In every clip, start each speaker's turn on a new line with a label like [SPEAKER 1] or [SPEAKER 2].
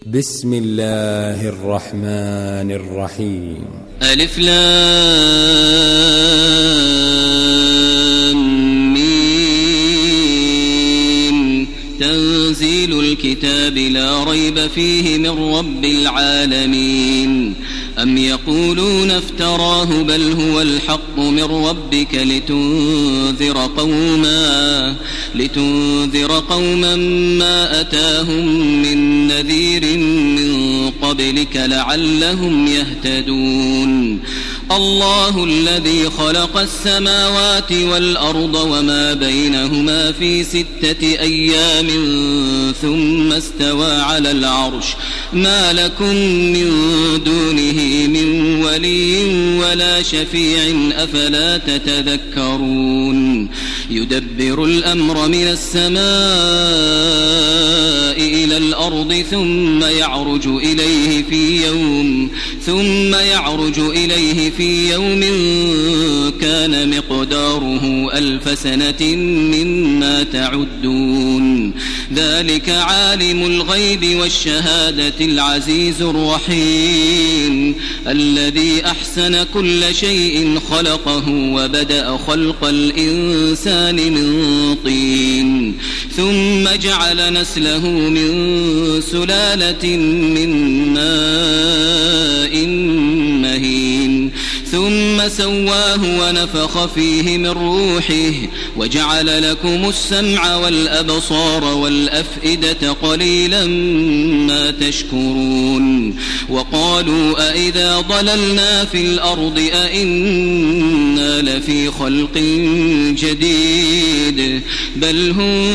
[SPEAKER 1] بسم الله الرحمن الرحيم.
[SPEAKER 2] ألف لام ميم. تنزيل الكتاب لا ريب فيه من رب العالمين. أم يقولون افتراه بل هو الحق من ربك لتنذر قوما ما أتاهم من نذير من قبلك لعلهم يهتدون. الله الذي خلق السماوات والأرض وما بينهما في 6 أيام ثم استوى على العرش ما لكم من دونه من ولي ولا شفيع أفلا تتذكرون. يدبر الأمر من السماء إلى الأرض ثم يعرج إليه في يوم كان مقداره 1000 سنة مما تعدون. ذلك عالم الغيب والشهادة العزيز الرحيم الذي أحسن كل شيء خلقه وبدأ خلق الإنسان من طين ثم جعل نسله من سلالة من ماء مهين ثم سواه ونفخ فيه من روحه وجعل لكم السمع والأبصار والأفئدة قليلا ما تشكرون. وقالوا أئذا ضللنا في الأرض أئنا لفي خلق جديد بل هم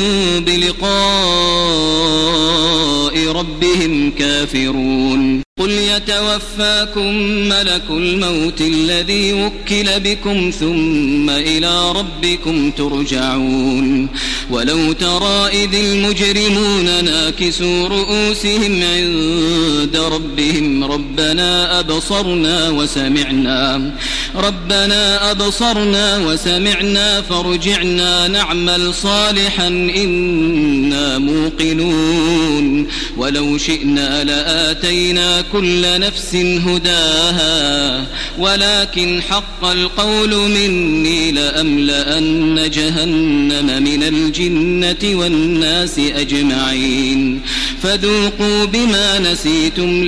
[SPEAKER 2] بلقاء ربهم كافرون. قل يتوفاكم ملك الموت الذي وكل بكم ثم إلى ربكم ترجعون. ولو ترى إذ المجرمون ناكسوا رؤوسهم عند ربهم ربنا أبصرنا وسمعنا فارجعنا نعمل صالحا إنا موقنون. ولو شئنا لآتينا كل نفس هداها ولكن حق القول مني لأملأن جهنم من الجنة والناس أجمعين. فذوقوا بما نسيتم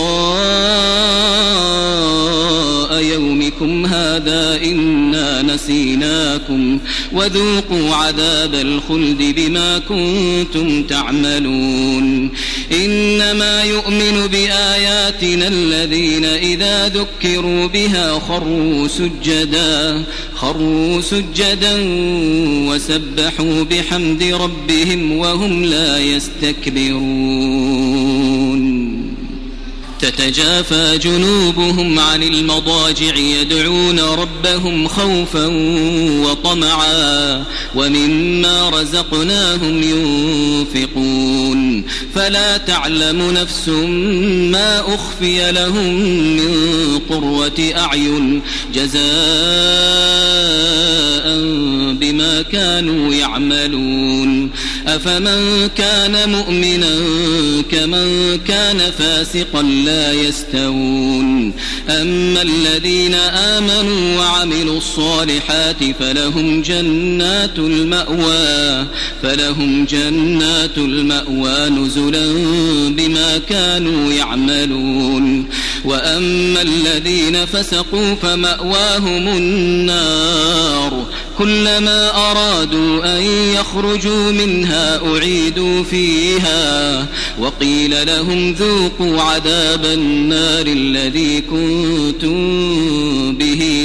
[SPEAKER 2] لقاء يومكم هذا إنا نسيناكم وذوقوا عذاب الخلد بما كنتم تعملون. إنما يؤمن بآياتنا الذين إذا ذكروا بها خروا سجدا وسبحوا بحمد ربهم وهم لا يستكبرون. تتجافى جنوبهم عن المضاجع يدعون ربهم خوفا وطمعا ومما رزقناهم ينفقون. فلا تعلم نفس ما أخفي لهم من قرة أعين جزاء بما كانوا يعملون. أفمن كان مؤمنا كمن كان فاسقا لا يستوون. أما الذين آمنوا وعملوا الصالحات فلهم جنات المأوى نزلا بما كانوا يعملون. وأما الذين فسقوا فمأواهم النار كلما أرادوا أن يخرجوا منها أعيدوا فيها وقيل لهم ذوقوا عذاب النار الذي كنتم به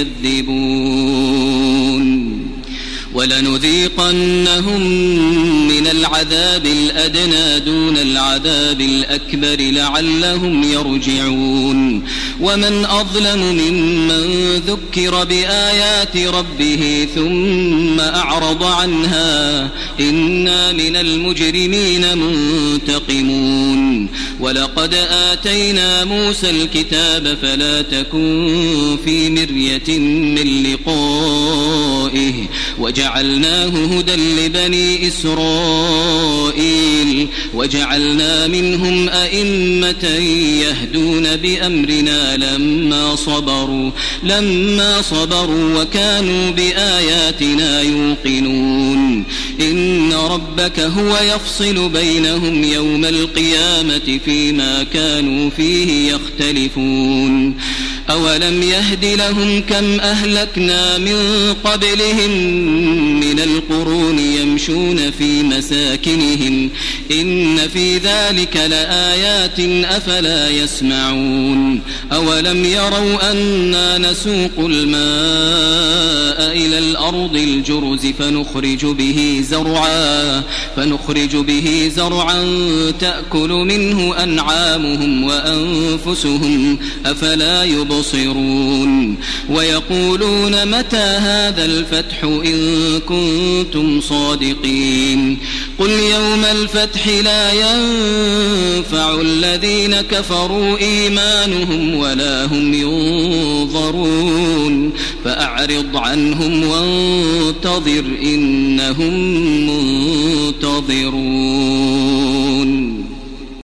[SPEAKER 2] تكذبون. ولنذيقنهم من العذاب الأدنى دون العذاب الأكبر لعلهم يرجعون. ومن أظلم ممن ذكر بآيات ربه ثم أعرض عنها إنا من المجرمين منتقمون. ولقد آتينا موسى الكتاب فلا تكن في مرية من لقائه وجعلناه هدى لبني إسرائيل وجعلنا منهم أئمة يهدون بأمرنا لما صبروا وكانوا بآياتنا يوقنون إن ربك هو يفصل بينهم يوم القيامة فيما كانوا فيه يختلفون أولم يهد لهم كم أهلكنا من قبلهم من القرون يمشون في مساكنهم إن في ذلك لآيات أفلا يسمعون أولم يروا أنا نسوق الماء إلى الأرض الجرز فنخرج به زرعا تأكل منه أنعامهم وأنفسهم أفلا يبصرون ويقولون متى هذا الفتح إن كنتم صادقين قل يوم الفتح لا ينفع الذين كفروا إيمانهم ولا هم ينظرون فأعرض عنهم وانتظر إنهم منتظرون.